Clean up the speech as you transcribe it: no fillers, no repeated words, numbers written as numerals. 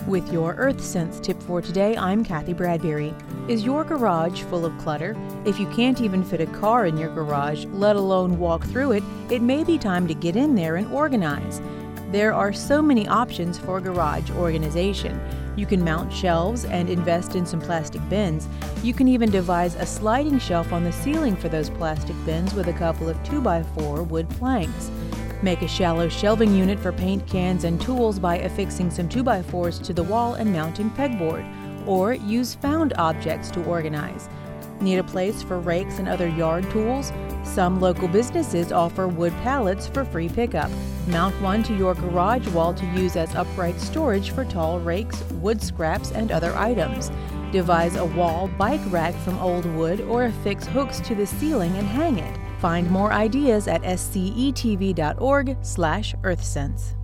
With your EarthSense tip for today, I'm Kathy Bradbury. Is your garage full of clutter? If you can't even fit a car in your garage, let alone walk through it, it may be time to get in there and organize. There are so many options for garage organization. You can mount shelves and invest in some plastic bins. You can even devise a sliding shelf on the ceiling for those plastic bins with a couple of 2x4 wood planks. Make a shallow shelving unit for paint cans and tools by affixing some 2x4s to the wall and mounting pegboard, or use found objects to organize. Need a place for rakes and other yard tools? Some local businesses offer wood pallets for free pickup. Mount one to your garage wall to use as upright storage for tall rakes, wood scraps, and other items. Devise a wall bike rack from old wood or affix hooks to the ceiling and hang it. Find more ideas at scetv.org/earthsense.